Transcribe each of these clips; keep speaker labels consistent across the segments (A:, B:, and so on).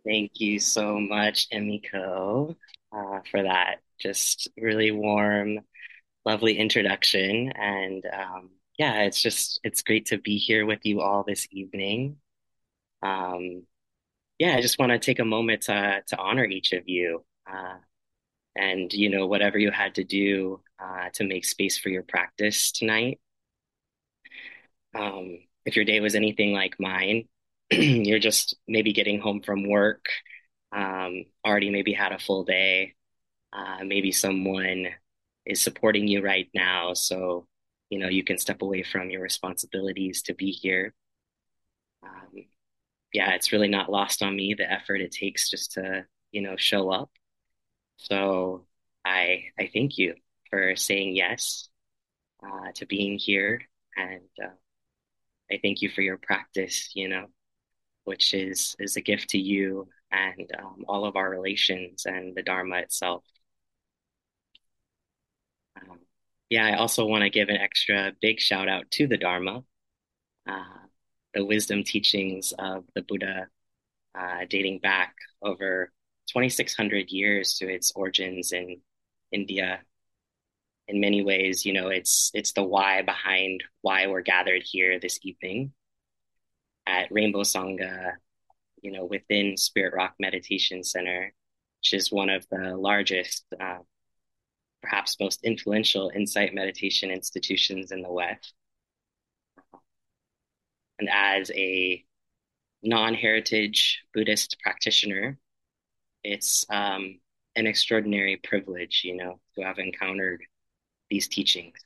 A: Thank you so much, Emiko, for that just really warm, lovely introduction. And yeah, it's great to be here with you all this evening. Um, yeah, I just want to take a moment to honor each of you, and whatever you had to do to make space for your practice tonight. If your day was anything like mine, you're just maybe getting home from work, already maybe had a full day. Maybe someone is supporting you right now, so you can step away from your responsibilities to be here. Um, yeah, it's really not lost on me the effort it takes just to show up. So I thank you for saying yes to being here, and I thank you for your practice. Which is a gift to you and all of our relations and the Dharma itself. Um, yeah, I also want to give an extra big shout out to the Dharma, uh, the wisdom teachings of the Buddha, dating back over 2,600 years to its origins in India. In many ways, it's the why behind why we're gathered here this evening at Rainbow Sangha, within Spirit Rock Meditation Center, which is one of the largest, perhaps most influential insight meditation institutions in the West. And as a non-heritage Buddhist practitioner, it's an extraordinary privilege, to have encountered these teachings.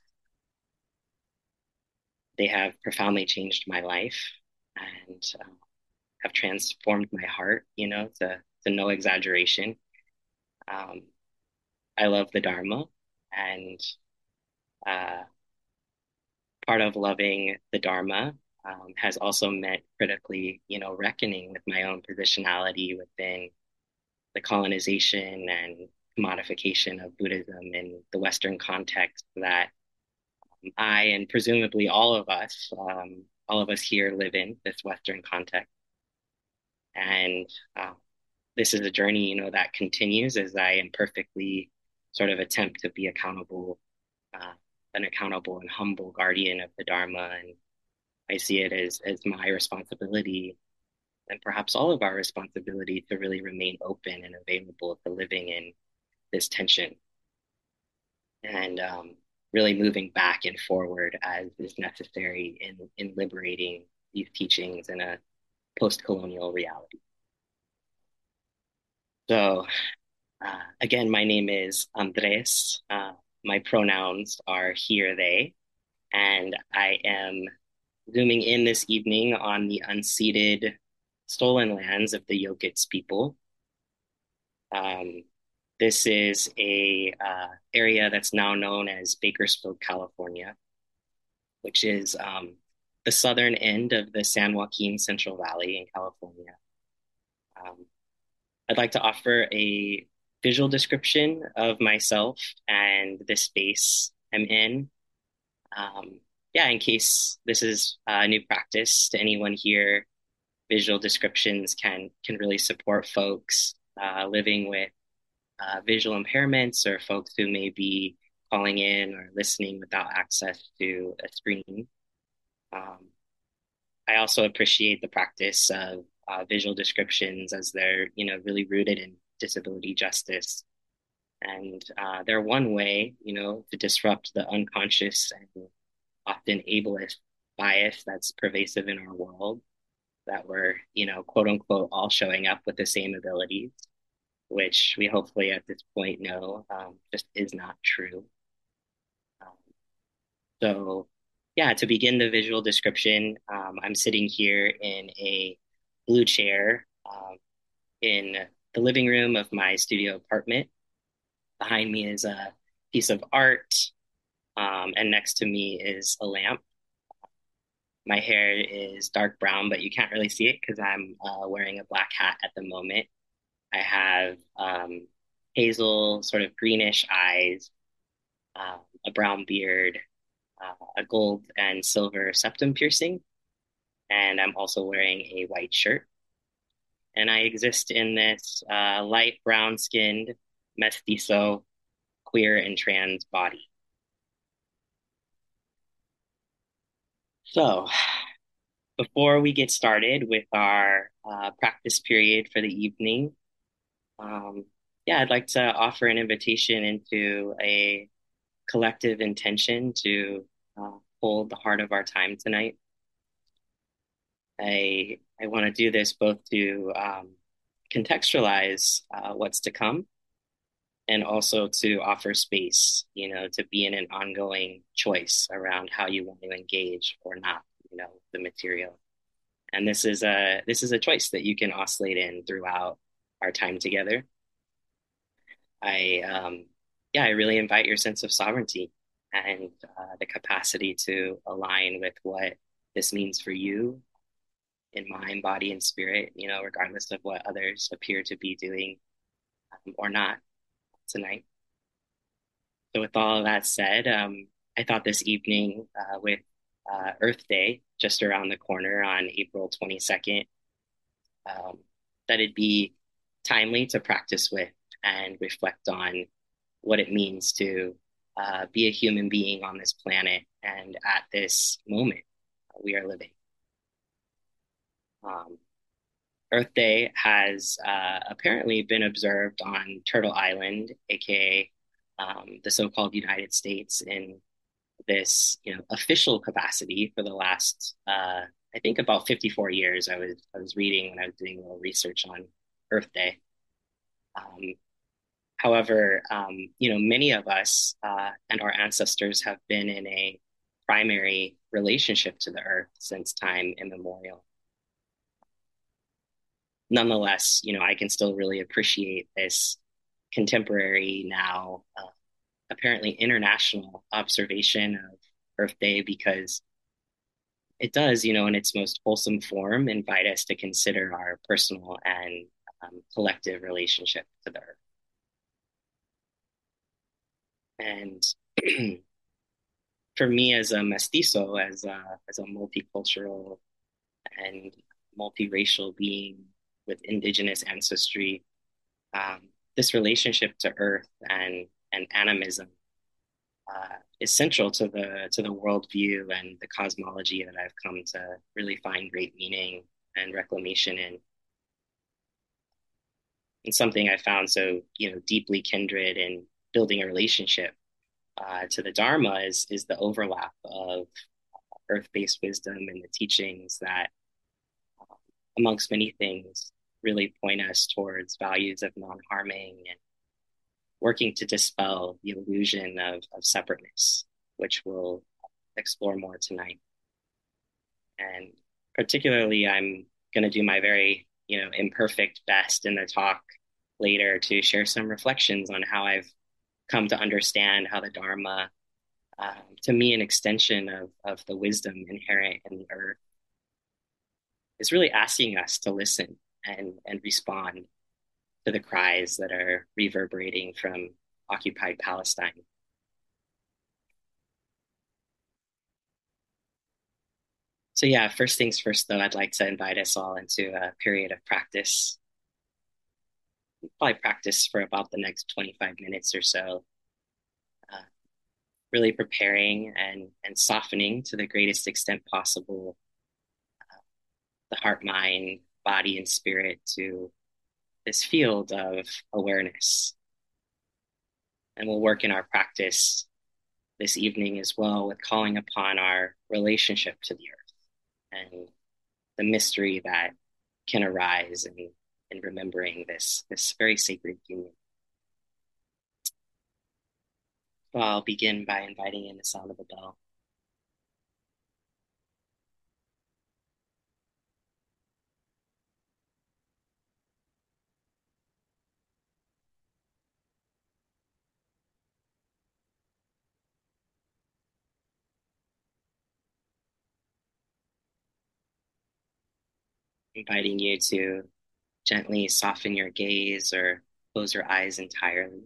A: They have profoundly changed my life and have transformed my heart, to no exaggeration. Um, I love the Dharma, and uh, part of loving the Dharma has also meant critically, reckoning with my own positionality within the colonization and commodification of Buddhism in the Western context that I and presumably all of us here live in this Western context. And this is a journey, that continues as I imperfectly sort of attempt to be uh, an accountable and humble guardian of the Dharma. And I see it as my responsibility and perhaps all of our responsibility to really remain open and available to living in this tension and really moving back and forward as is necessary in liberating these teachings in a post-colonial reality. So, again, my name is Andres. My pronouns are he or they, and I am zooming in this evening on the unceded, stolen lands of the Yokits people. Um, this is a area that's now known as Bakersfield, California, which is the southern end of the San Joaquin Central Valley in California. Um, I'd like to offer a visual description of myself and the space I'm in. Um, yeah, in case this is a new practice to anyone here, visual descriptions can really support folks living with visual impairments or folks who may be calling in or listening without access to a screen. Um, I also appreciate the practice of visual descriptions as they're, really rooted in disability justice. And they're one way, to disrupt the unconscious and often ableist bias that's pervasive in our world, that we're, quote unquote, all showing up with the same abilities, which we hopefully at this point know just is not true. Um, so, yeah, to begin the visual description, I'm sitting here in a blue chair in the living room of my studio apartment. Behind me is a piece of art, and next to me is a lamp. My hair is dark brown, but you can't really see it because I'm wearing a black hat at the moment. I have hazel, sort of greenish eyes, a brown beard, a gold and silver septum piercing, and I'm also wearing a white shirt. and I exist in this light brown skinned, mestizo, queer, and trans body. So, before we get started with our practice period for the evening, um, yeah, I'd like to offer an invitation into a collective intention to hold the heart of our time tonight. I want to do this both to contextualize what's to come and also to offer space, to be in an ongoing choice around how you want to engage or not, the material. And this is a choice that you can oscillate in throughout our time together. I yeah, I really invite your sense of sovereignty and the capacity to align with what this means for you in mind, body, and spirit, regardless of what others appear to be doing or not tonight. So, with all of that said, I thought this evening with Earth Day just around the corner on April 22nd, um, that it'd be timely to practice with and reflect on what it means to be a human being on this planet and at this moment we are living. Um, Earth Day has apparently been observed on Turtle Island, aka the so-called United States, in this official capacity for the last I think about 54 years. I was reading when I was doing a little research on Earth Day. Um, However, many of us and our ancestors have been in a primary relationship to the earth since time immemorial. Nonetheless, I can still really appreciate this contemporary now, apparently international observation of Earth Day because it does, in its most wholesome form, invite us to consider our personal and collective relationship to the earth. And for me as a mestizo, as a multicultural and multiracial being with indigenous ancestry, this relationship to earth and animism is central to the worldview and the cosmology that I've come to really find great meaning and reclamation in. And something I found so deeply kindred in building a relationship to the Dharma is the overlap of earth-based wisdom and the teachings that, amongst many things, really point us towards values of non-harming and working to dispel the illusion of separateness, which we'll explore more tonight. And particularly, I'm going to do my very, imperfect best in the talk later to share some reflections on how I've come to understand how the Dharma, to me, an extension of the wisdom inherent in the earth, is really asking us to listen and respond to the cries that are reverberating from occupied Palestine. So, yeah, first things first, though, I'd like to invite us all into a period of practice. Probably practice for about the next 25 minutes or so, uh, really preparing and softening to the greatest extent possible the heart, mind, body, and spirit to this field of awareness. And we'll work in our practice this evening as well with calling upon our relationship to the earth and the mystery that can arise in remembering this very sacred union. So I'll begin by inviting in the sound of a bell. Inviting you to gently soften your gaze or close your eyes entirely.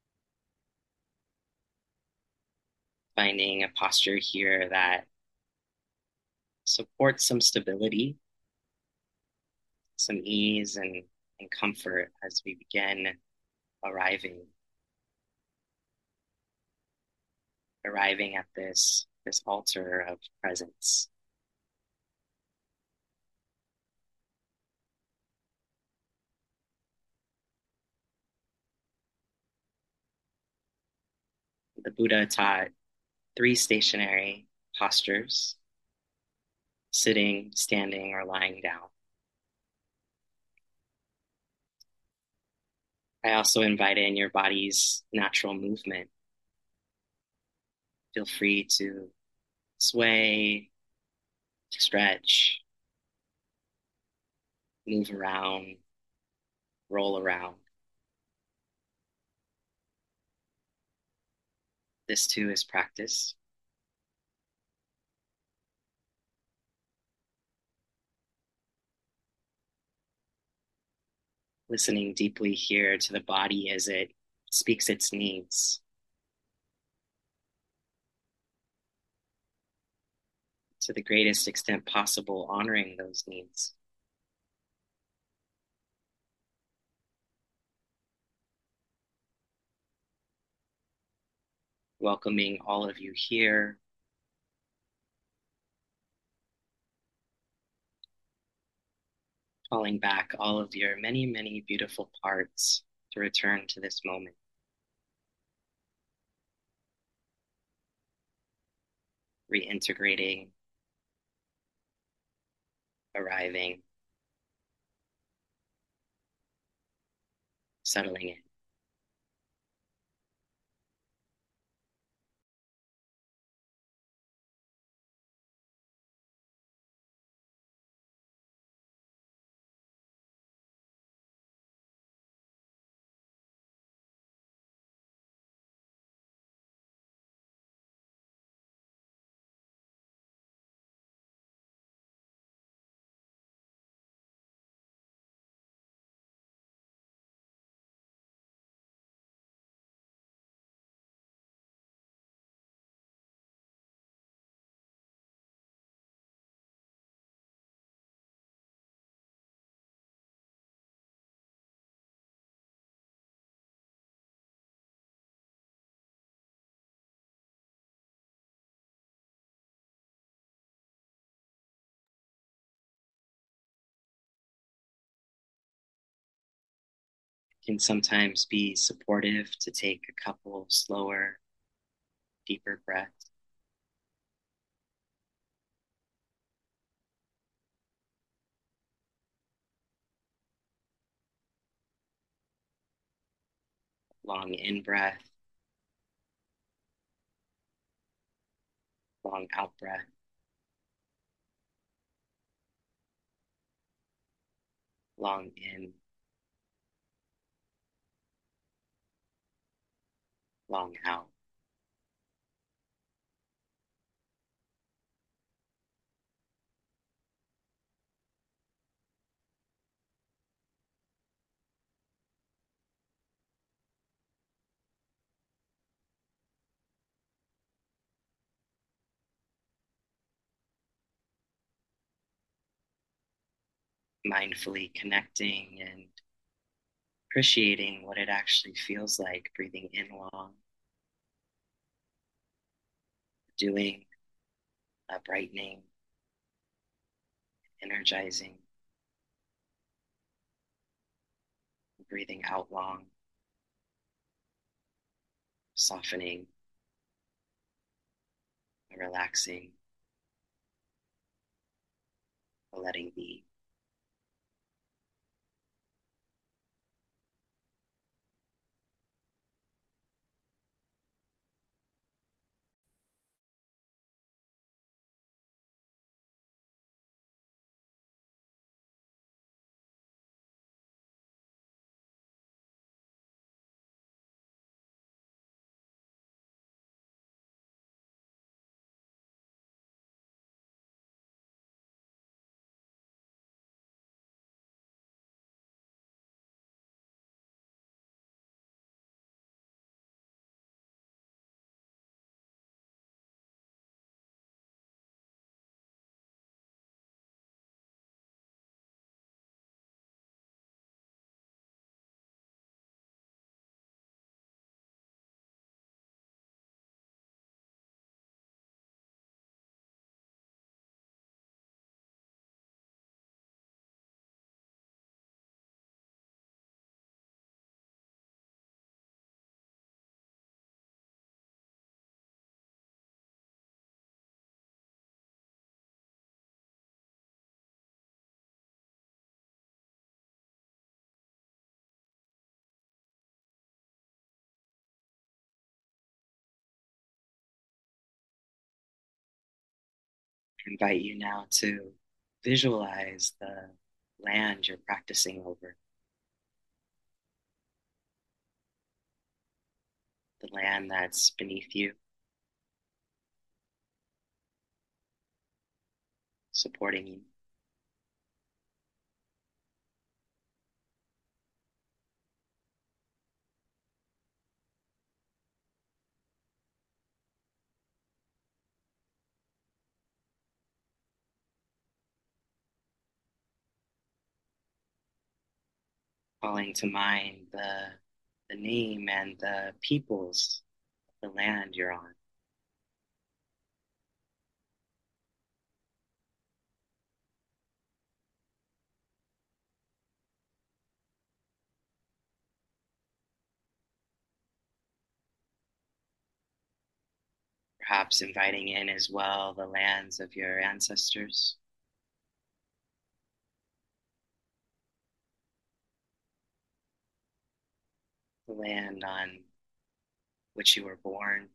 A: Finding a posture here that support some stability, some ease and comfort as we begin arriving, arriving at this altar of presence. The Buddha taught three stationary postures: sitting, standing, or lying down. I also invite in your body's natural movement. Feel free to sway, stretch, move around, roll around. This too is practice. Listening deeply here to the body as it speaks its needs. To the greatest extent possible, honoring those needs. Welcoming all of you here. Calling back all of your many, many beautiful parts to return to this moment. Reintegrating, arriving, settling in. It can sometimes be supportive to take a couple slower, deeper breaths. Long in breath, long out breath. Long in, long out. Mindfully connecting and appreciating what it actually feels like breathing in long, doing, brightening, energizing, breathing out long, softening, relaxing, letting be. invite you now to visualize the land you're practicing over, the land that's beneath you, supporting you. Calling to mind the name and the peoples of the land you're on. Perhaps inviting in as well the lands of your ancestors, the land on which you were born,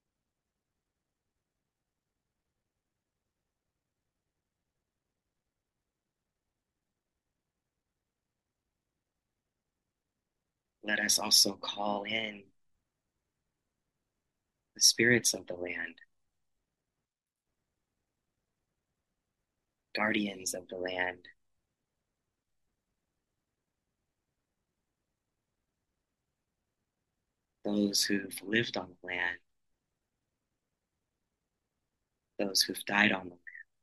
A: let us also call in the spirits of the land, guardians of the land, those who've lived on the land, those who've died on the land.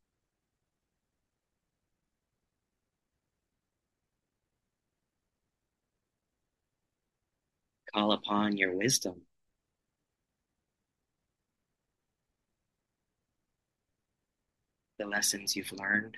A: Call upon your wisdom, the lessons you've learned.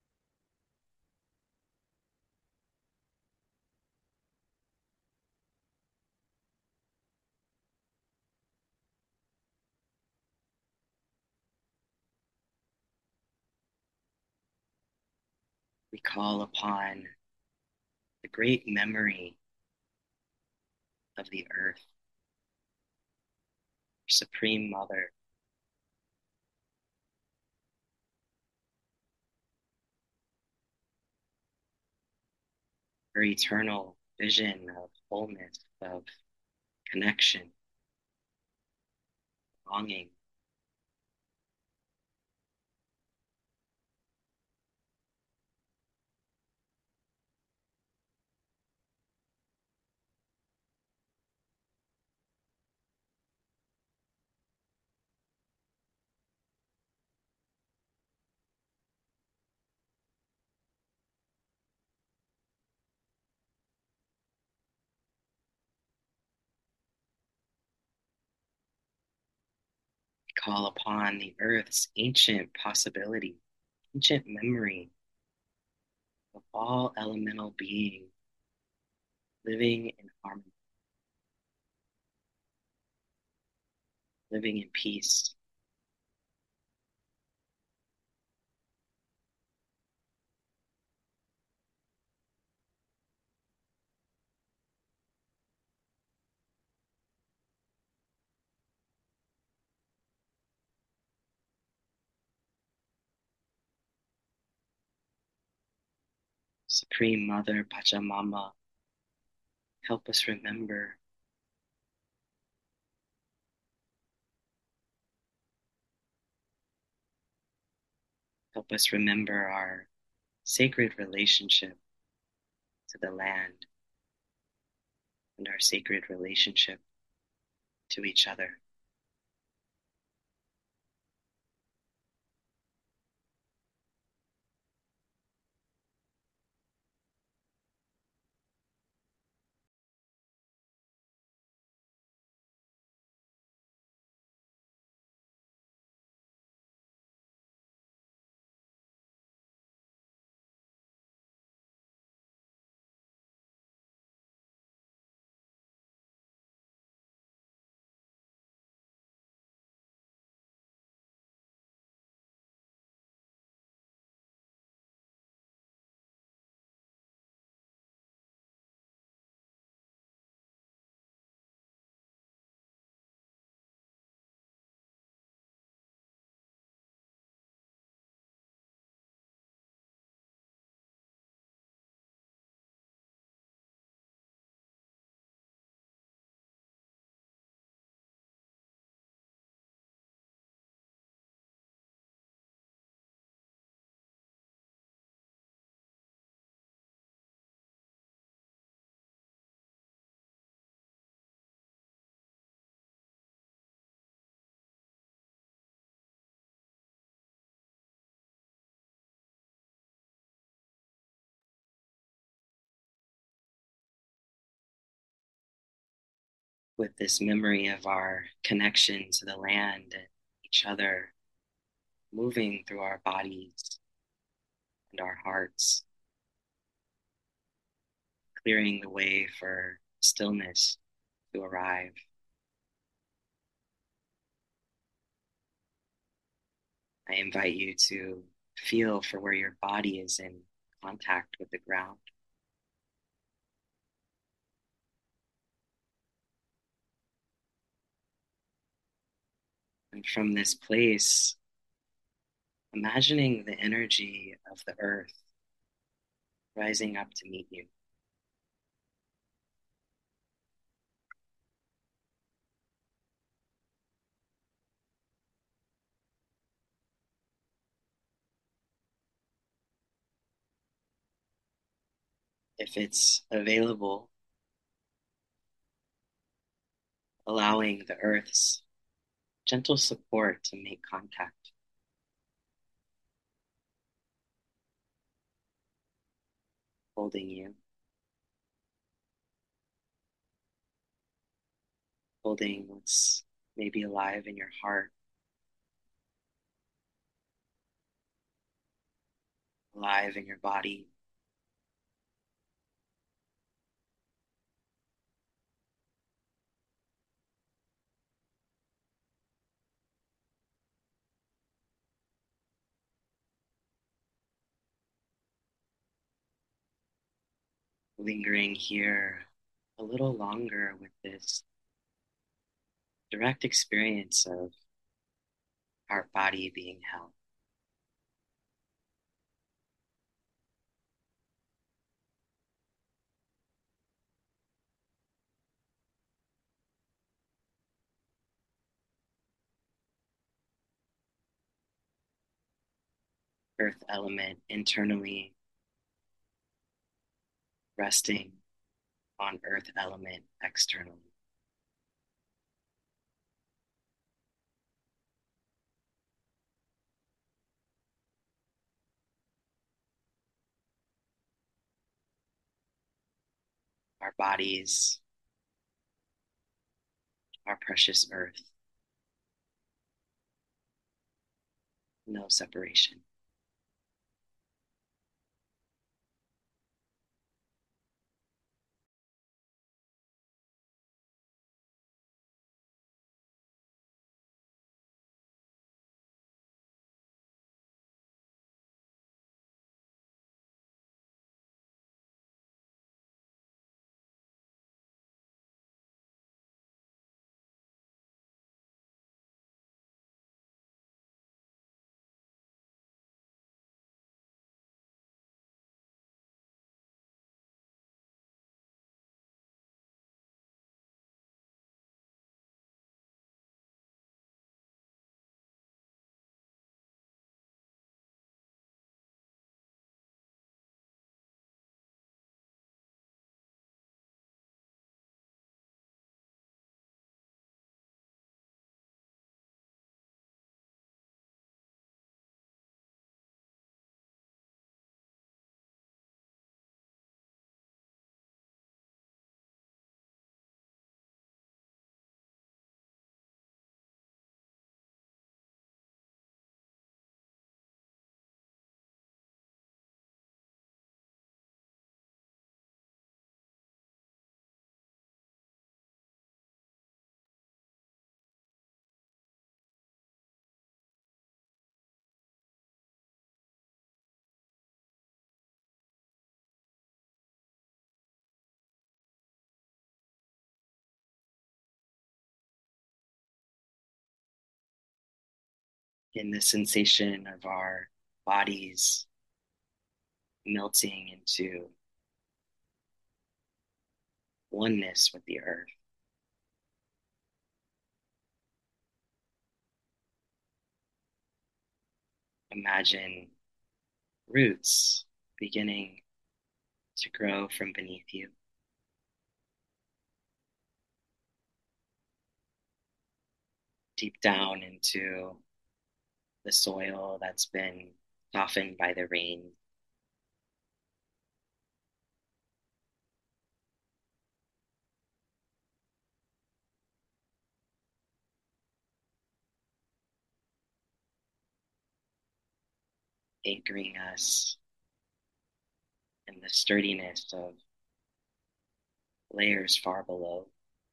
A: We call upon the great memory of the earth, Supreme Mother, her eternal vision of wholeness, of connection, longing. Call upon the earth's ancient possibility, ancient memory of all elemental beings living in harmony, living in peace. Supreme Mother Pachamama, help us remember, help us remember our sacred relationship to the land and our sacred relationship to each other. with this memory of our connection to the land and each other moving through our bodies and our hearts, clearing the way for stillness to arrive. I invite you to feel for where your body is in contact with the ground. And from this place, imagining the energy of the earth rising up to meet you. If it's available, allowing the earth's gentle support to make contact, holding you, holding what's maybe alive in your heart, alive in your body. Lingering here a little longer with this direct experience of our body being held. Earth element internally resting on earth element externally. Our bodies, our precious earth, no separation. In the sensation of our bodies melting into oneness with the earth. Imagine roots beginning to grow from beneath you, deep down into the soil that's been softened by the rain. anchoring us in the sturdiness of layers far below.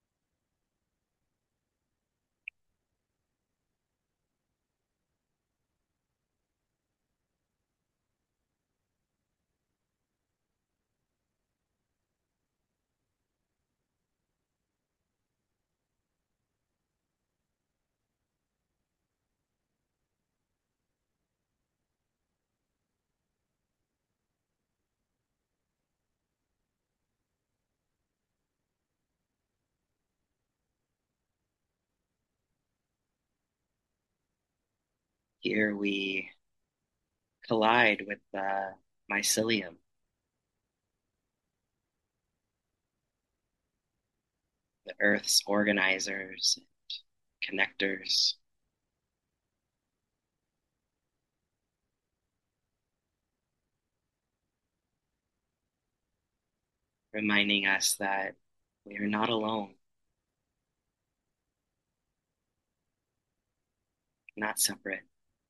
A: Here we collide with the mycelium, the Earth's organizers and connectors, reminding us that we are not alone, not separate,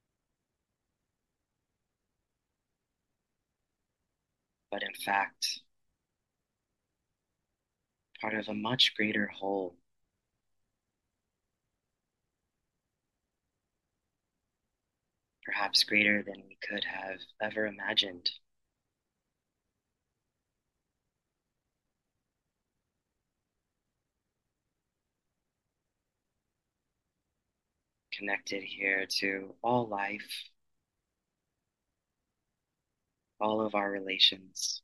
A: but in fact, part of a much greater whole, perhaps greater than we could have ever imagined. Connected here to all life, all of our relations,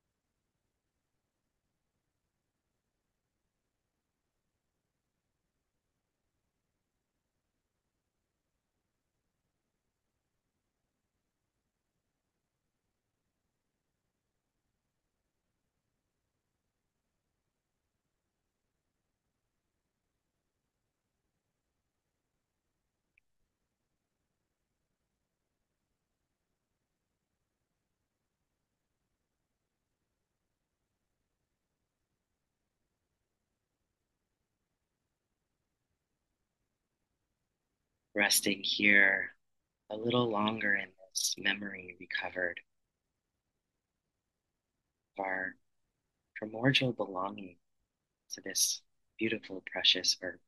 A: resting here a little longer in this memory recovered of our primordial belonging to this beautiful, precious earth.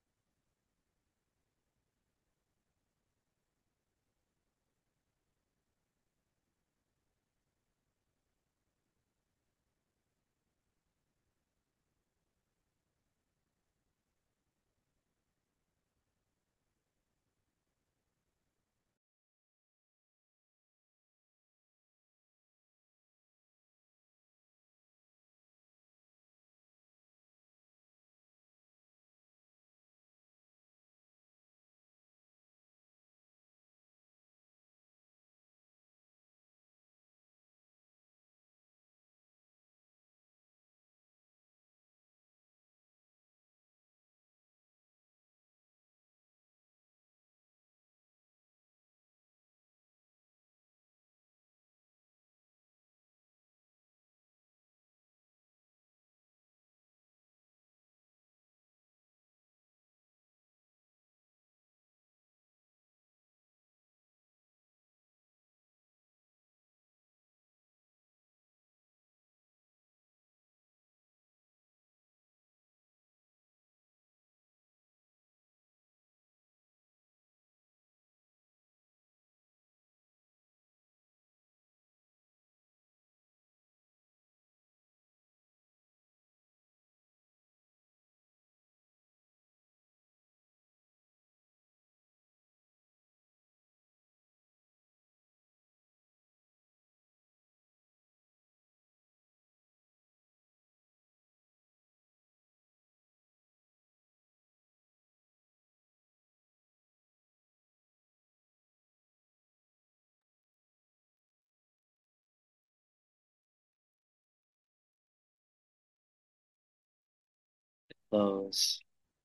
A: Close.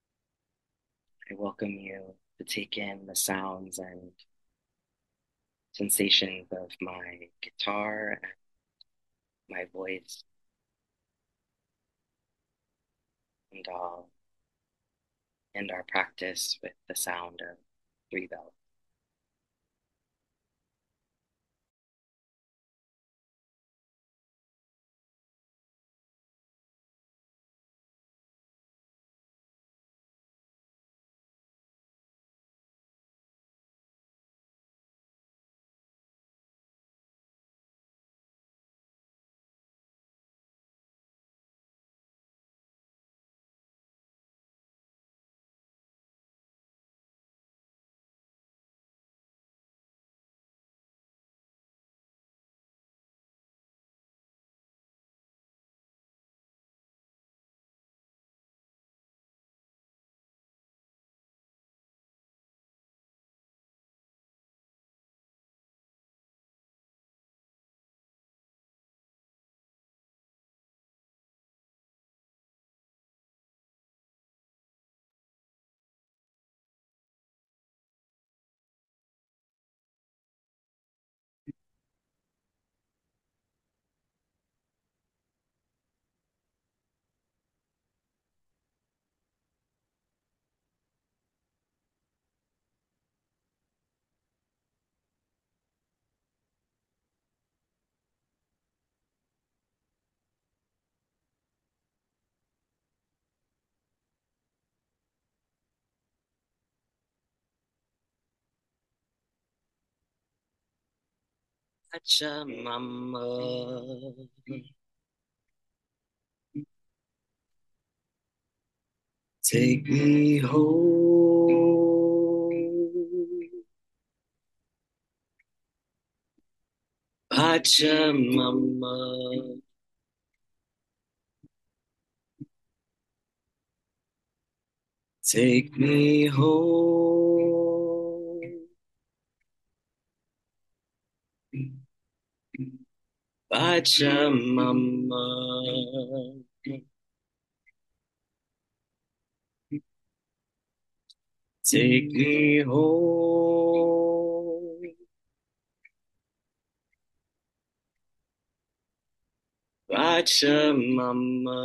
A: I welcome you to take in the sounds and sensations of my guitar and my voice, and I'll end our practice with the sound of 3 bells. Pachamama, take me home. Pachamama, take me home. Pachamama, take me home. Pachamama,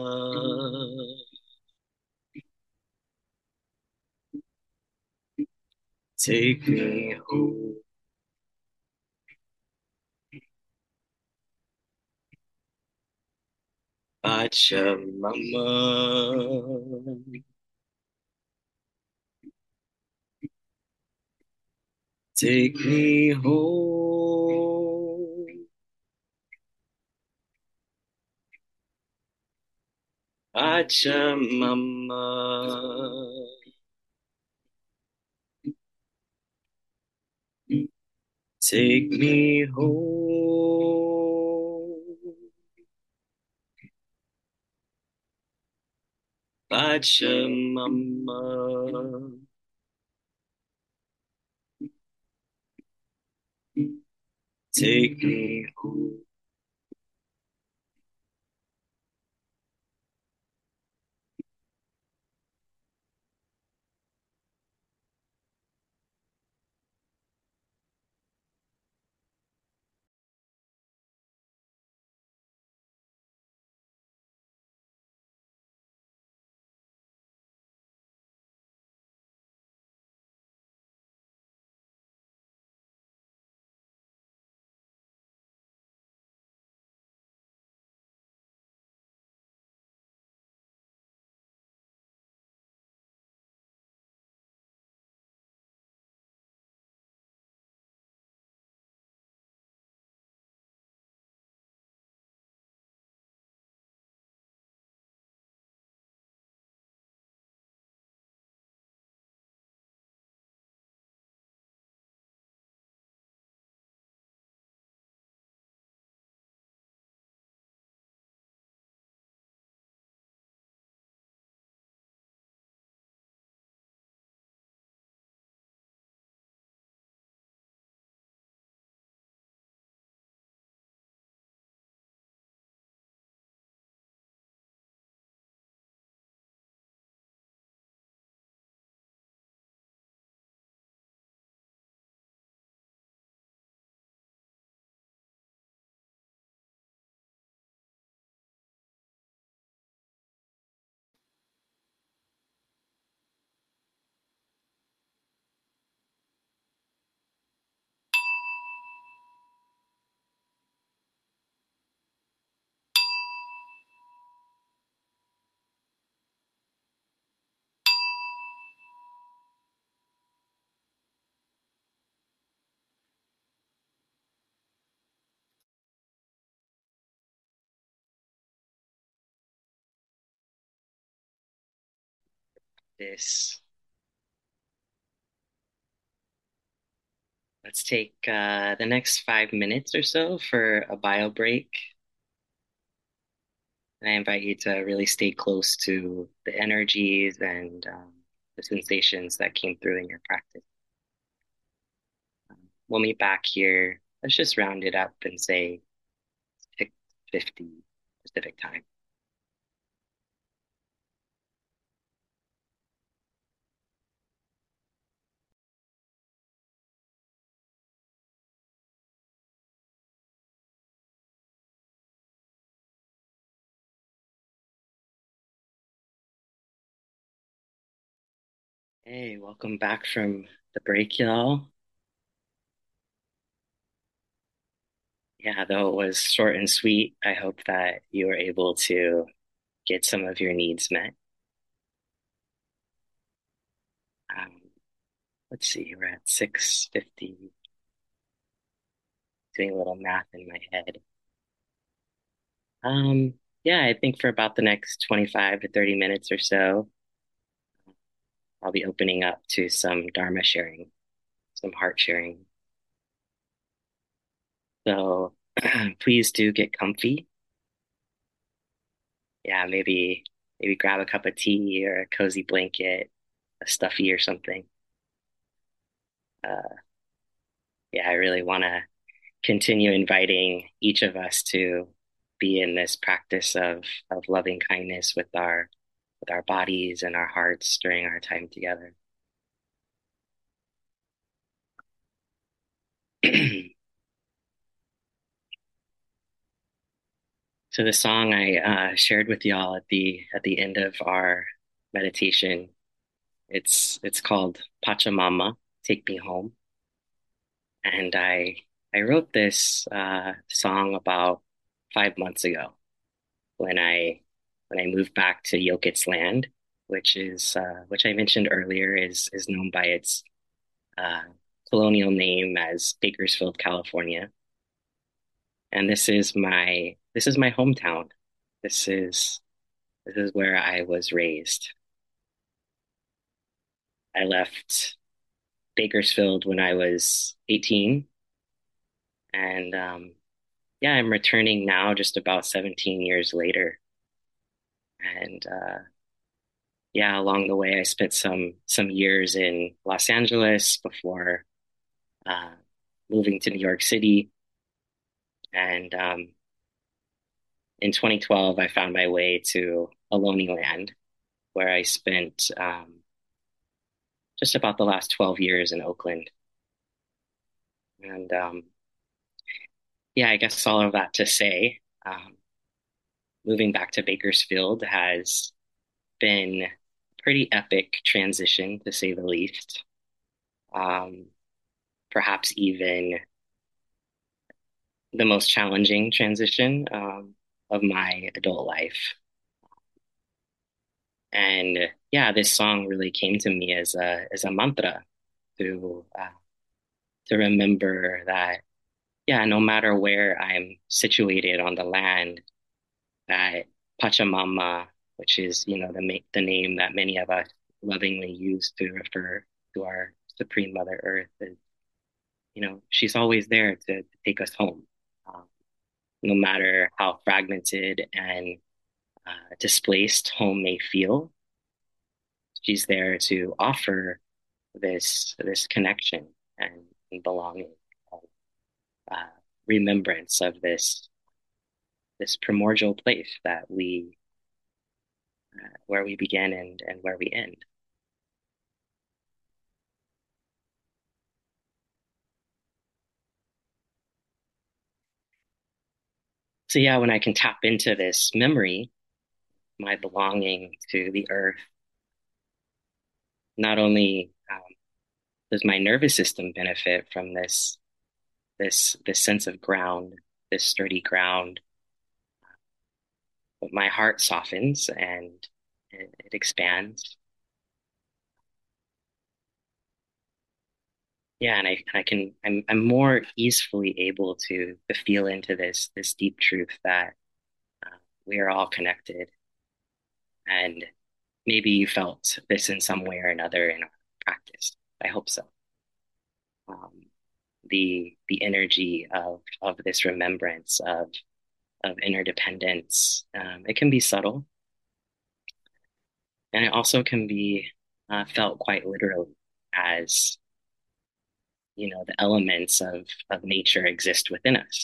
A: take me home. Pachamama, take me home. Pachamama, take me home. Pachamama, take me home. This. Let's take the next 5 minutes or so for a bio break. And I invite you to really stay close to the energies and the sensations that came through in your practice. We'll meet back here. Let's just round it up and say 6:50 Pacific time. Hey, welcome back from the break, y'all. Yeah, though it was short and sweet, I hope that you were able to get some of your needs met. Um, let's see, we're at 6:52 doing a little math in my head. Yeah, I think for about the next 25 to 30 minutes or so, I'll be opening up to some Dharma sharing, some heart sharing. So please do get comfy. Yeah, maybe grab a cup of tea or a cozy blanket, a stuffy or something. Uh, yeah, I really want to continue inviting each of us to be in this practice of loving kindness with our bodies and our hearts during our time together. So the song I shared with y'all at the end of our meditation, it's called Pachamama, Take Me Home. And I wrote this song about 5 months ago when I moved back to Yokit's land, which I mentioned earlier is known by its uh, colonial name as Bakersfield, California. And this is my hometown. This is this is where I was raised. I left Bakersfield when I was 18, and yeah, I'm returning now just about 17 years later. And yeah, along the way, I spent some years in Los Angeles before uh, moving to New York City. And in 2012, I found my way to Ohlone Land, where I spent just about the last 12 years in Oakland. And yeah, I guess all of that to say, moving back to Bakersfield has been a pretty epic transition, to say the least. Um, Perhaps even the most challenging transition of my adult life. And yeah, this song really came to me as a mantra to remember that yeah, no matter where I'm situated on the land, that Pachamama, which is the name that many of us lovingly use to refer to our Supreme Mother Earth, is she's always there to take us home. Um, no matter how fragmented and displaced home may feel, she's there to offer this connection and belonging, uh, remembrance of this primordial place that we where we begin and where we end. So yeah, when I can tap into this memory, my belonging to the earth, not only does my nervous system benefit from this sense of ground, this sturdy ground, but my heart softens and it expands. Yeah, and I'm more easily able to feel into this deep truth that we are all connected, and maybe you felt this in some way or another in our practice. I hope so. Um, the energy of this remembrance of interdependence, it can be subtle, and it also can be felt quite literally as the elements of nature exist within us.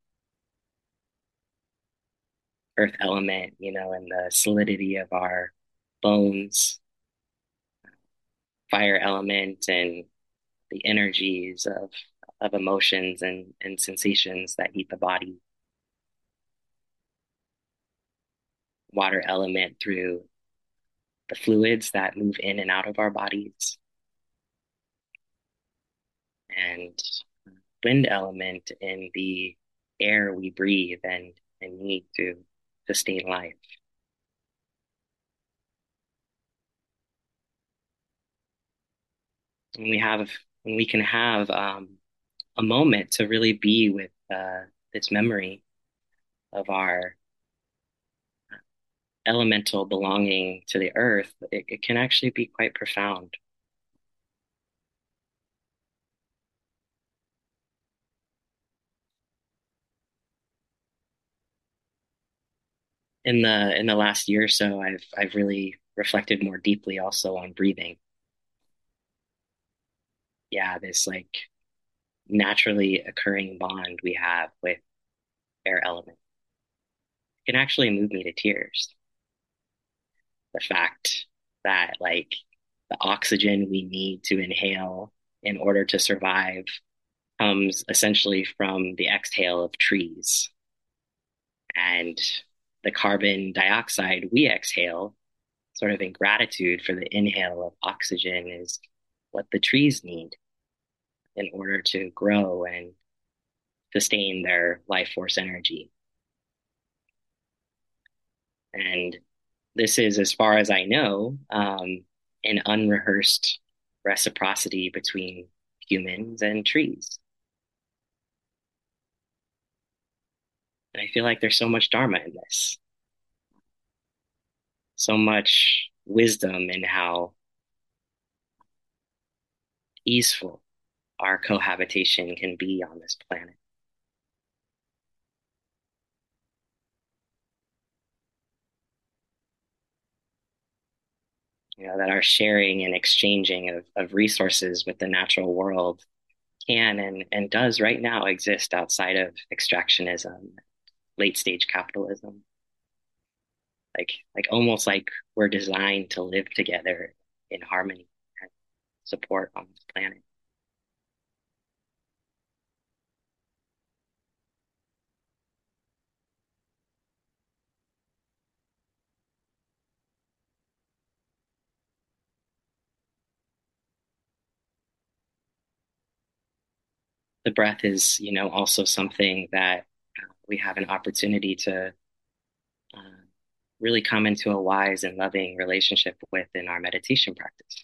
A: Earth element, and the solidity of our bones, fire element, and the energies of emotions and sensations that heat the body, water element through the fluids that move in and out of our bodies, and wind element in the air we breathe and need to sustain life. And we can have a moment to really be with this memory of our elemental belonging to the earth, it can actually be quite profound. In the last year or so, I've really reflected more deeply also on breathing. Yeah, this like naturally occurring bond we have with air element can actually move me to tears. The fact that like the oxygen we need to inhale in order to survive comes essentially from the exhale of trees. And the carbon dioxide we exhale, sort of in gratitude for the inhale of oxygen, is what the trees need in order to grow and sustain their life force energy. And this is, as far as I know, an unrehearsed reciprocity between humans and trees. And I feel like there's so much dharma in this, so much wisdom in how easeful our cohabitation can be on this planet. You know, that our sharing and exchanging of resources with the natural world can and does right now exist outside of extractionism, late stage capitalism. Like almost like we're designed to live together in harmony and support on this planet. The breath is, also something that we have an opportunity to uh, really come into a wise and loving relationship with in our meditation practice.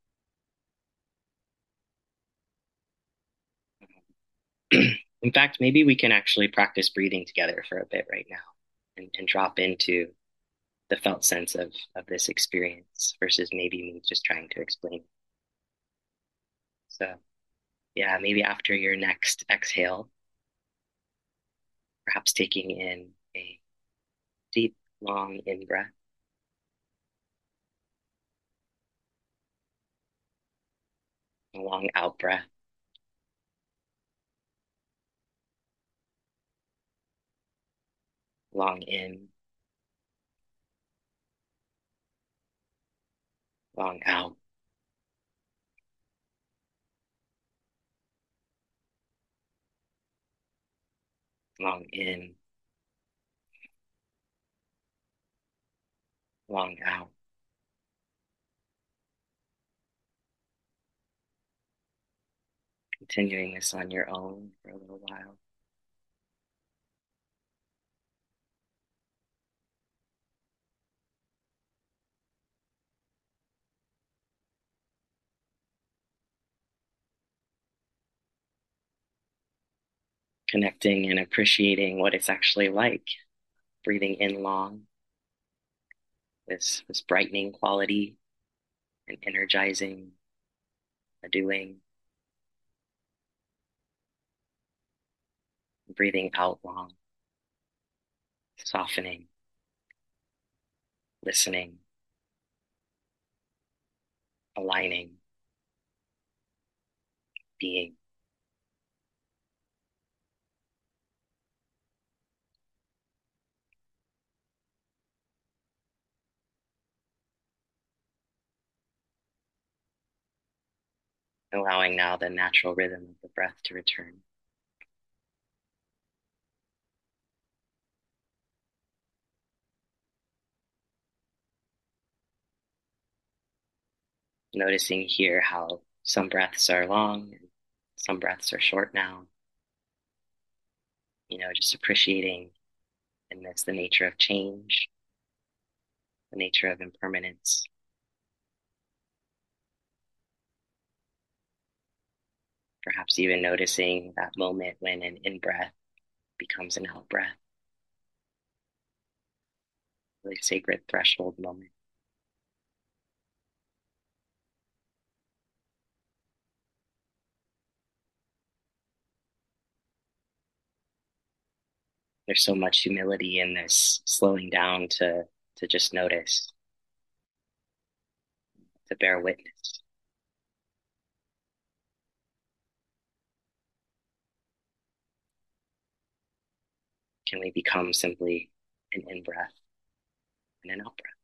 A: In fact, maybe we can actually practice breathing together for a bit right now and drop into the felt sense of this experience versus maybe me just trying to explain it. So, yeah, maybe after your next exhale, perhaps taking in a deep, long in breath, a long out breath, long in, long out, long in, long out. Continuing this on your own for a little while. Connecting and appreciating what it's actually like, breathing in long, this brightening quality and energizing, a doing, breathing out long, softening, listening, aligning, being, allowing now the natural rhythm of the breath to return. Noticing here how some breaths are long and some breaths are short now. Just appreciating in this the nature of change, the nature of impermanence. Perhaps even noticing that moment when an in breath becomes an out breath, really sacred threshold moment. There's so much humility in this slowing down to just notice, to bear witness. Can we become simply an in breath and an out breath?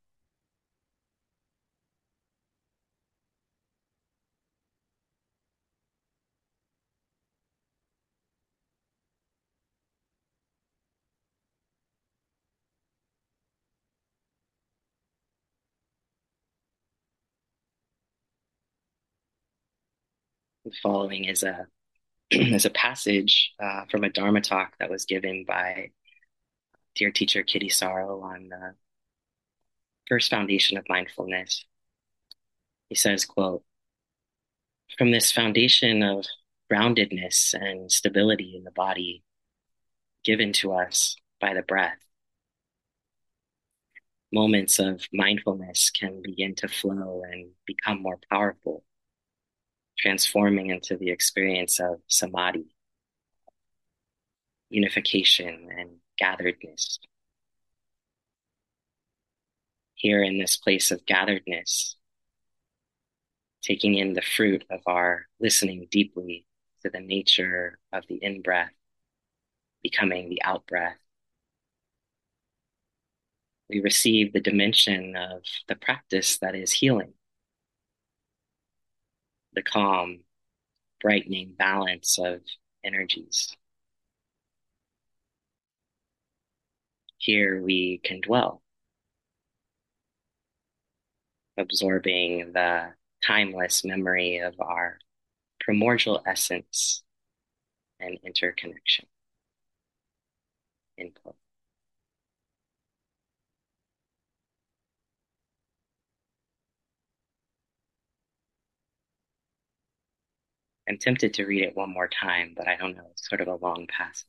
A: The following is a is a passage from a Dharma talk that was given by dear teacher Kitty Sorrow on the first foundation of mindfulness. He says, quote, "From this foundation of groundedness and stability in the body given to us by the breath, moments of mindfulness can begin to flow and become more powerful, transforming into the experience of samadhi, unification, and gatheredness. Here in this place of gatheredness, taking in the fruit of our listening deeply to the nature of the in breath, becoming the out breath, we receive the dimension of the practice that is healing, the calm, brightening balance of energies. Here we can dwell, absorbing the timeless memory of our primordial essence and interconnection." Input. I'm tempted to read it one more time, but I don't know. It's sort of a long passage.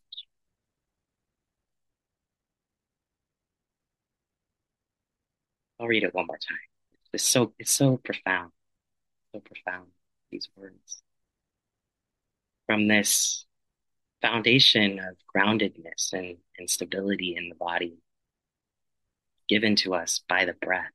A: I'll read it one more time. It's so profound, so profound, these words. From this foundation of groundedness and stability in the body given to us by the breath,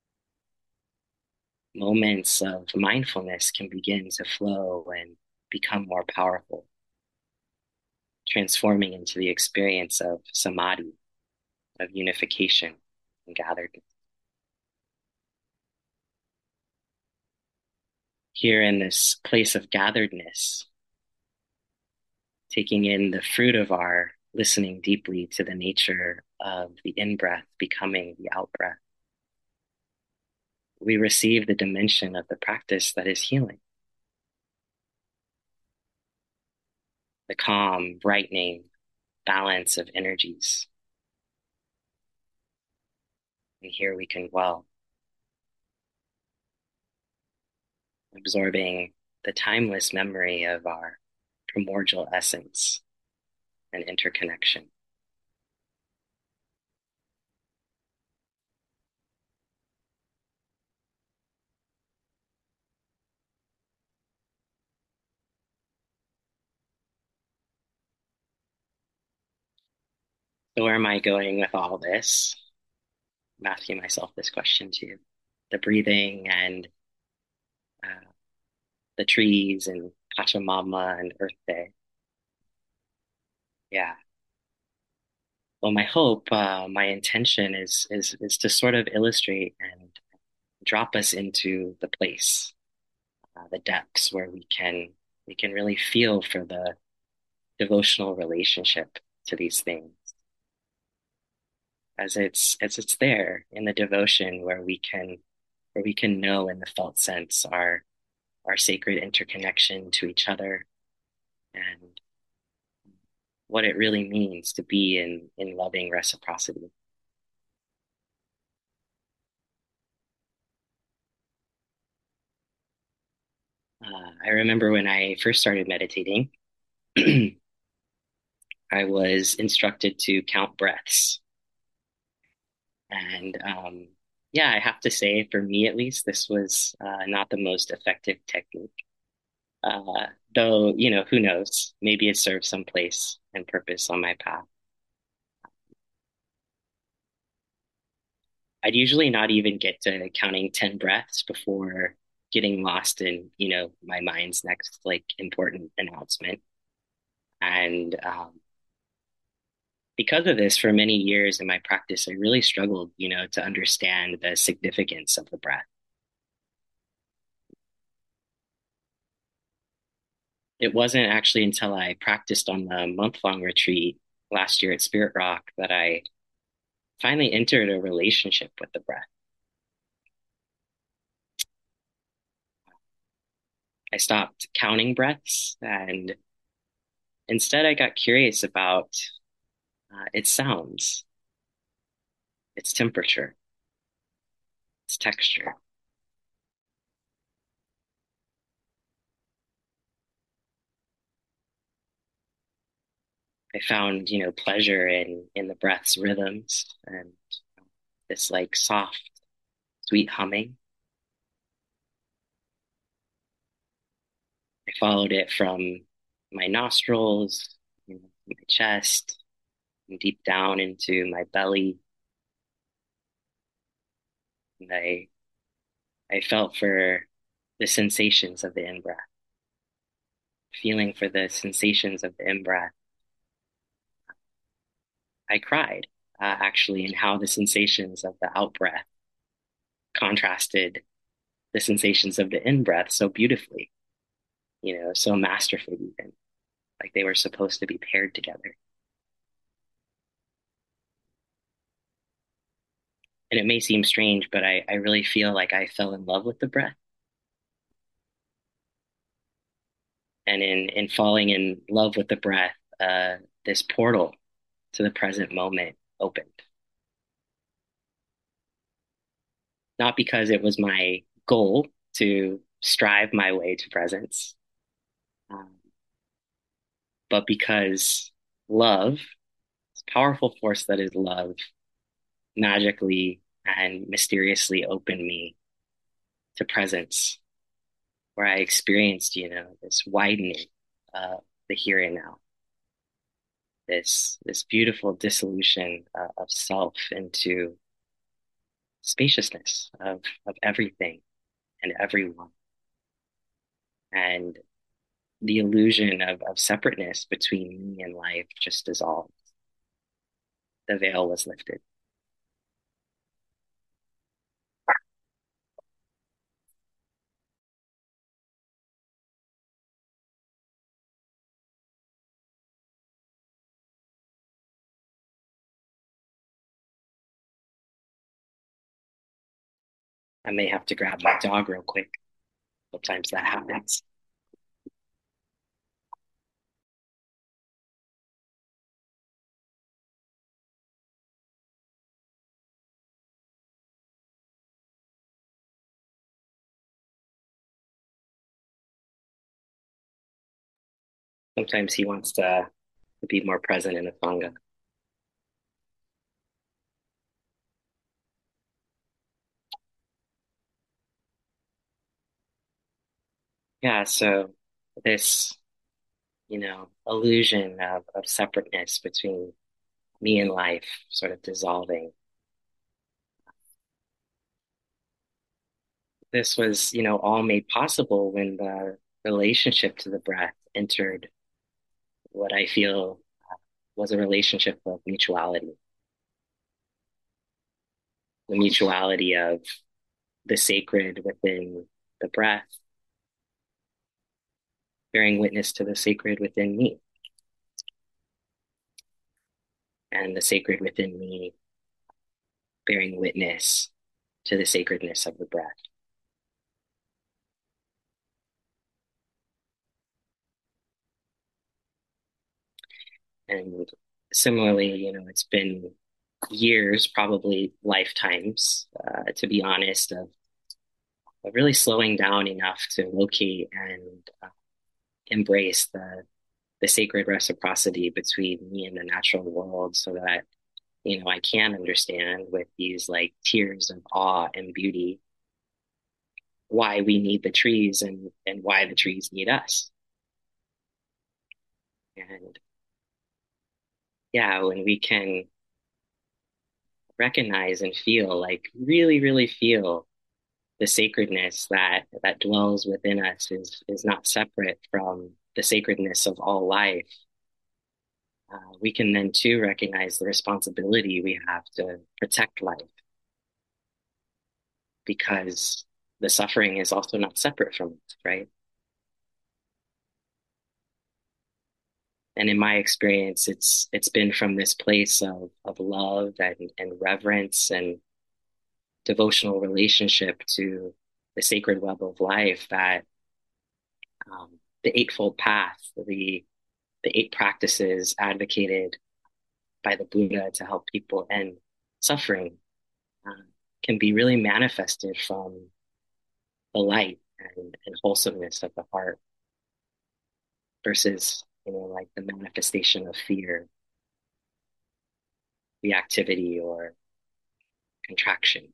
A: moments of mindfulness can begin to flow and become more powerful, transforming into the experience of samadhi, of unification and gatheredness. Here in this place of gatheredness, taking in the fruit of our listening deeply to the nature of the in breath becoming the out breath, we receive the dimension of the practice that is healing, the calm, brightening balance of energies. And here we can dwell, absorbing the timeless memory of our primordial essence and interconnection. So where am I going with all this? I'm asking myself this question too. The breathing and uh, the trees and Pachamama and Earth Day. Yeah. Well, my hope, my intention is to sort of illustrate and drop us into the place, the depths where we can really feel for the devotional relationship to these things, as it's there in the devotion where we can know in the felt sense our sacred interconnection to each other and what it really means to be in loving reciprocity. I remember when I first started meditating, I was instructed to count breaths. And yeah, I have to say, for me at least, this was not the most effective technique. Though, who knows? Maybe it serves some place and purpose on my path. I'd usually not even get to counting 10 breaths before getting lost in, my mind's next like important announcement. And because of this, for many years in my practice, I really struggled, to understand the significance of the breath. It wasn't actually until I practiced on the month-long retreat last year at Spirit Rock that I finally entered a relationship with the breath. I stopped counting breaths and instead I got curious about its sounds, its temperature, its texture. I found, pleasure in the breath's rhythms and this like soft, sweet humming. I followed it from my nostrils, my chest, and deep down into my belly. And I felt for the sensations of the in-breath, feeling for the sensations of the in-breath. I cried, actually, in how the sensations of the out-breath contrasted the sensations of the in-breath so beautifully, so masterfully even, like they were supposed to be paired together. And it may seem strange, but I really feel like I fell in love with the breath. And in falling in love with the breath, this portal to the present moment opened. Not because it was my goal to strive my way to presence, um, but because love, this powerful force that is love, magically and mysteriously opened me to presence, where I experienced, this widening of the here and now, this beautiful dissolution of self into spaciousness of everything and everyone. And the illusion of separateness between me and life just dissolved. The veil was lifted. I may have to grab my dog real quick. Sometimes that happens. Sometimes he wants to be more present in a Thanga. Yeah, so this, illusion of separateness between me and life sort of dissolving. This was, all made possible when the relationship to the breath entered what I feel was a relationship of mutuality, the mutuality of the sacred within the breath, bearing witness to the sacred within me, and the sacred within me bearing witness to the sacredness of the breath. And similarly, it's been years, probably lifetimes, to be honest, of but really slowing down enough to locate and embrace the sacred reciprocity between me and the natural world so that, I can understand with these like tears of awe and beauty why we need the trees and why the trees need us. And yeah, when we can recognize and feel, like really, really feel the sacredness that dwells within us is not separate from the sacredness of all life. We can then too recognize the responsibility we have to protect life because the suffering is also not separate from it, right? And in my experience, it's been from this place of love and reverence and devotional relationship to the sacred web of life that the Eightfold Path, the eight practices advocated by the Buddha to help people end suffering, um, can be really manifested from the light and wholesomeness of the heart versus, like the manifestation of fear, reactivity, or contraction.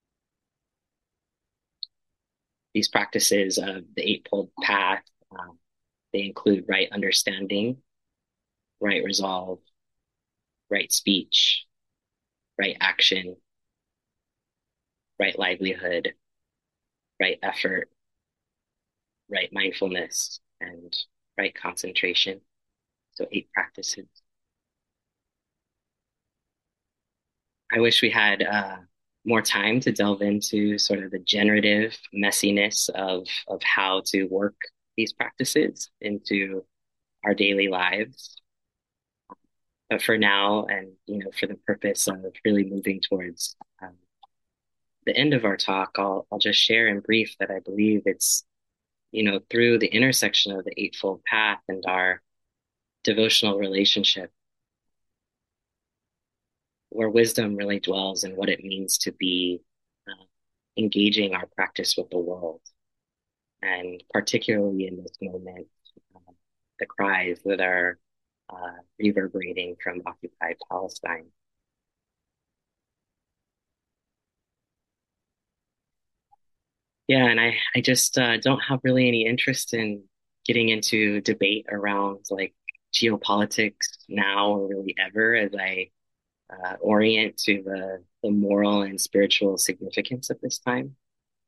A: These practices of the Eightfold Path, um, they include right understanding, right resolve, right speech, right action, right livelihood, right effort, right mindfulness, and right concentration. So eight practices. I wish we had more time to delve into sort of the generative messiness of how to work these practices into our daily lives. But for now, and for the purpose of really moving towards the end of our talk, I'll just share in brief that I believe it's through the intersection of the Eightfold Path and our devotional relationship where wisdom really dwells in what it means to be uh, engaging our practice with the world. And particularly in this moment, uh, the cries that are reverberating from occupied Palestine. Yeah, and I just don't have really any interest in getting into debate around like geopolitics now or really ever as I orient to the moral and spiritual significance of this time.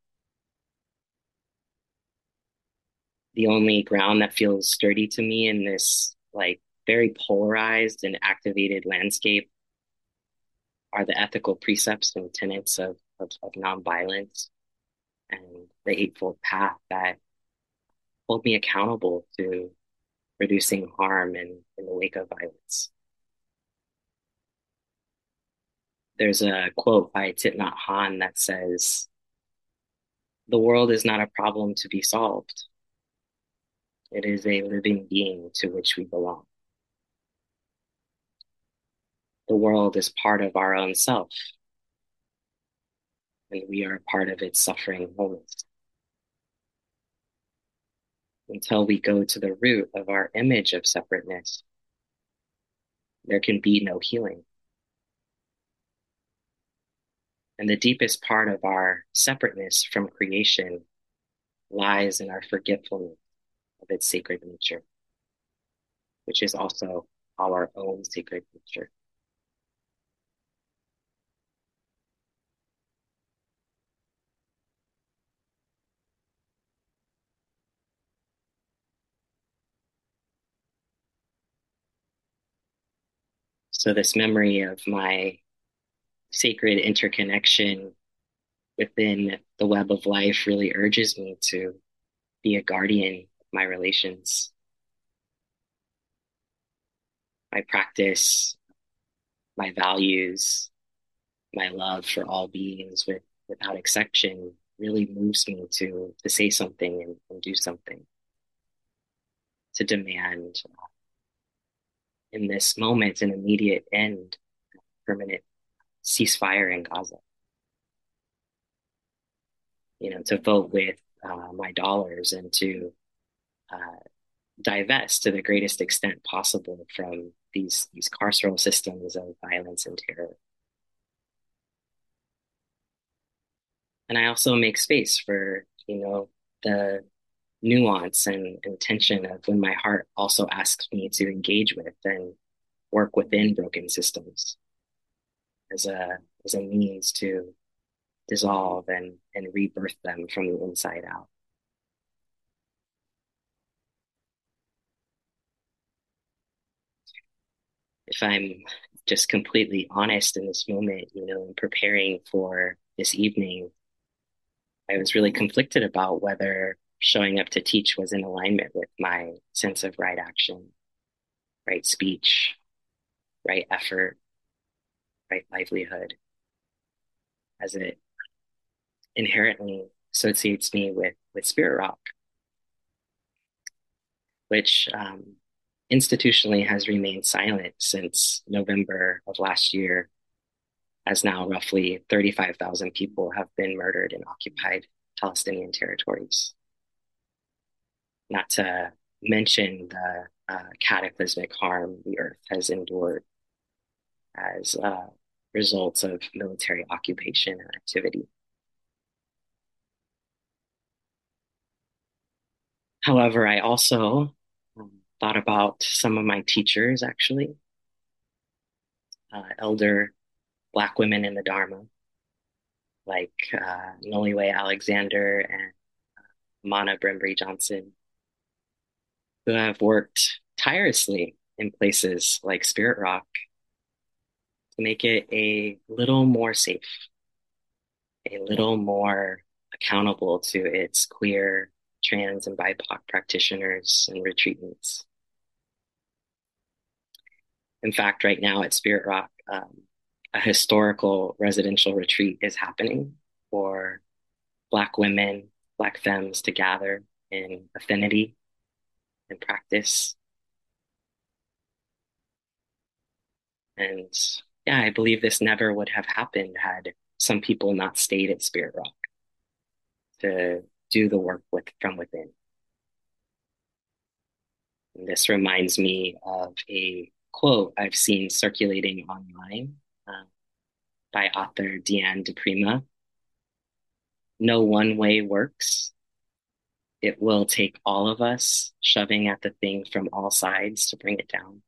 A: The only ground that feels sturdy to me in this like very polarized and activated landscape are the ethical precepts and tenets of nonviolence and the Eightfold Path that hold me accountable to reducing harm in the wake of violence. There's a quote by Thich Nhat Hanh that says, "The world is not a problem to be solved. It is a living being to which we belong. The world is part of our own self, and we are part of its suffering wholeness. Until we go to the root of our image of separateness, there can be no healing. And the deepest part of our separateness from creation lies in our forgetfulness of its sacred nature, which is also our own sacred nature." So, this memory of my sacred interconnection within the web of life really urges me to be a guardian of my relations, my practice, my values, my love for all beings without exception really moves me to say something and do something, to demand in this moment an immediate end, permanent ceasefire in Gaza. to vote with my dollars and to uh, divest to the greatest extent possible from these carceral systems of violence and terror. And I also make space for, the nuance and tension of when my heart also asks me to engage with and work within broken systems as a means to dissolve and rebirth them from the inside out. If I'm just completely honest in this moment, in preparing for this evening, I was really conflicted about whether showing up to teach was in alignment with my sense of right action, right speech, right effort, right livelihood, as it inherently associates me with Spirit Rock, which institutionally has remained silent since November of last year, as now roughly 35,000 people have been murdered in occupied Palestinian territories. Not to mention the cataclysmic harm the earth has endured as results of military occupation and activity. However, I also thought about some of my teachers, actually, elder Black women in the Dharma, like Noliwe Alexander and Mana Brimbury Johnson, who have worked tirelessly in places like Spirit Rock to make it a little more safe, a little more accountable to its queer, trans, and BIPOC practitioners and retreatants. In fact, right now at Spirit Rock, a historical residential retreat is happening for Black women, Black femmes to gather in affinity and practice. And yeah, I believe this never would have happened had some people not stayed at Spirit Rock to do the work from within. And this reminds me of a quote I've seen circulating online by author Deanne DePrima. No one way works. It will take all of us shoving at the thing from all sides to bring it down.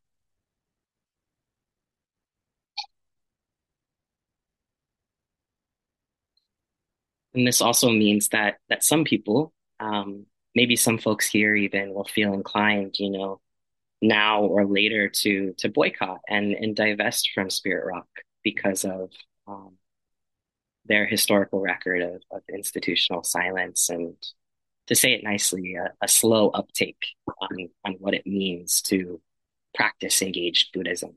A: And this also means that some people, maybe some folks here even will feel inclined, now or later to boycott and divest from Spirit Rock because of um, their historical record of institutional silence and, to say it nicely, a slow uptake on what it means to practice engaged Buddhism.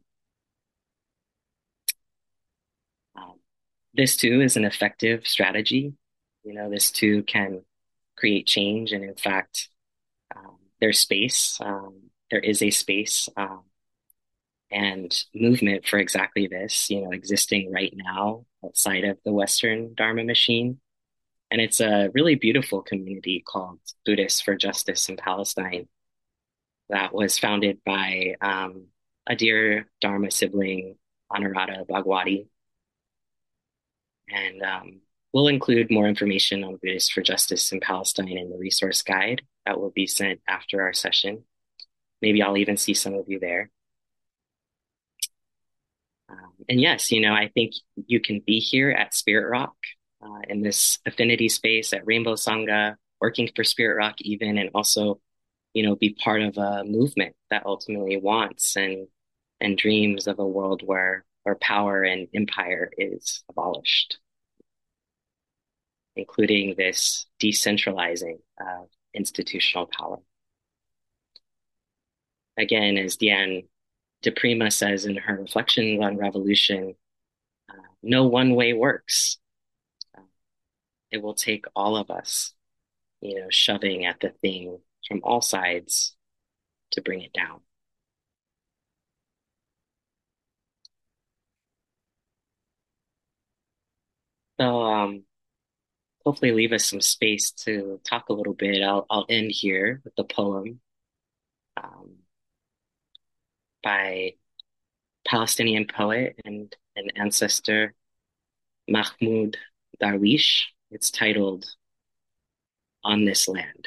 A: Um, this too is an effective strategy. This too can create change. And in fact, there's space. There is a space and movement for exactly this, existing right now outside of the Western Dharma machine. And it's a really beautiful community called Buddhists for Justice in Palestine that was founded by a dear Dharma sibling, Anuradha Bhagwati. And we'll include more information on Buddhists for Justice in Palestine in the resource guide that will be sent after our session. Maybe I'll even see some of you there. And yes, I think you can be here at Spirit Rock in this affinity space at Rainbow Sangha, working for Spirit Rock even, and also, be part of a movement that ultimately wants and dreams of a world where power and empire is abolished, including this decentralizing of institutional power. Again, as Deanne DePrima says in her reflections on revolution, no one way works. Uh, it will take all of us, shoving at the thing from all sides to bring it down. So, hopefully leave us some space to talk a little bit. I'll end here with the poem um, by Palestinian poet and an ancestor, Mahmoud Darwish. It's titled On This Land.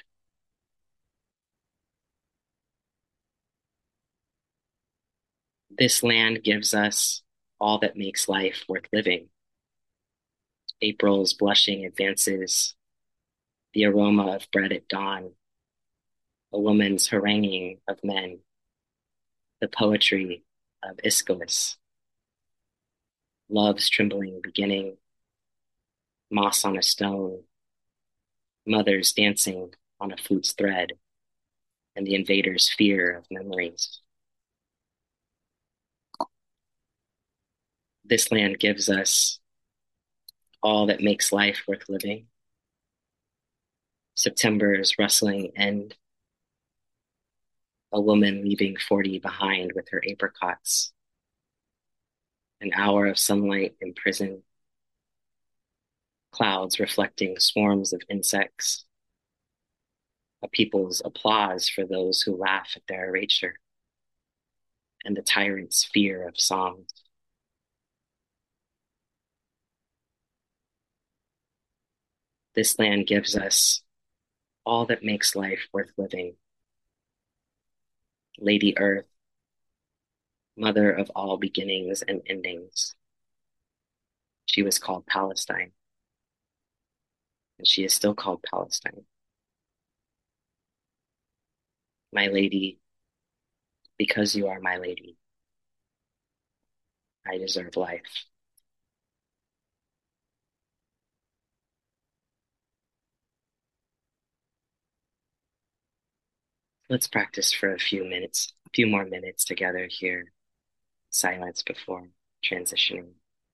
A: This land gives us all that makes life worth living. April's blushing advances, the aroma of bread at dawn, a woman's haranguing of men, the poetry of Aeschylus, love's trembling beginning, moss on a stone, mothers dancing on a flute's thread, and the invader's fear of memories. This land gives us all that makes life worth living. September's rustling end, a woman leaving 40 behind with her apricots, an hour of sunlight in prison, clouds reflecting swarms of insects, a people's applause for those who laugh at their erasure, and the tyrant's fear of songs. This land gives us all that makes life worth living. Lady Earth, mother of all beginnings and endings. She was called Palestine, and she is still called Palestine. My lady, because you are my lady, I deserve life. Let's practice for a few more minutes together here. Silence before transitioning.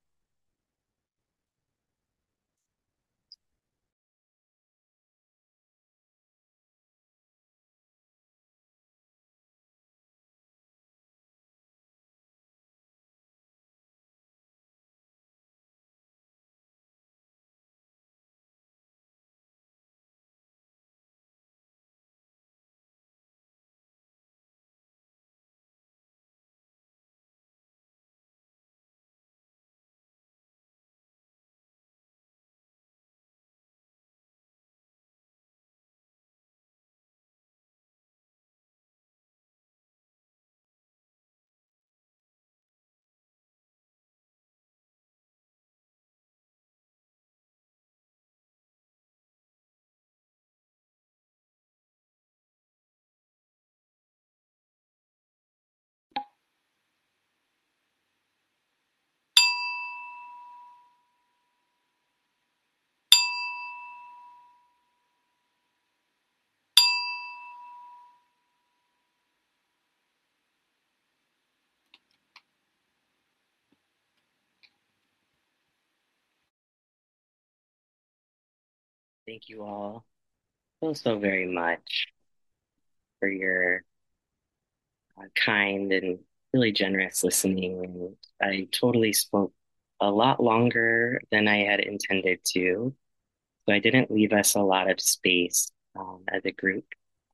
A: Thank you all so very much for your kind and really generous listening. And I totally spoke a lot longer than I had intended to. So I didn't leave us a lot of space as a group.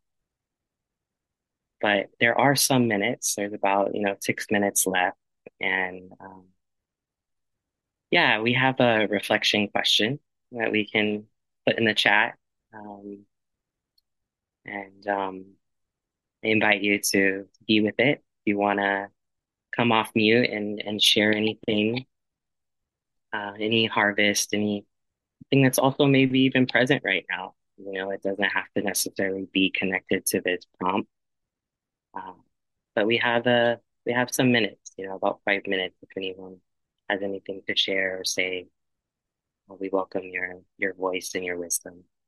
A: But there are some minutes. There's about, 6 minutes left. And yeah, we have a reflection question that we can put in the chat. Um, and I invite you to be with it. If you want to come off mute and share anything, any harvest, anything that's also maybe even present right now. It doesn't have to necessarily be connected to this prompt. Um, but we have some minutes, about 5 minutes if anyone has anything to share or say. We welcome your voice and your wisdom.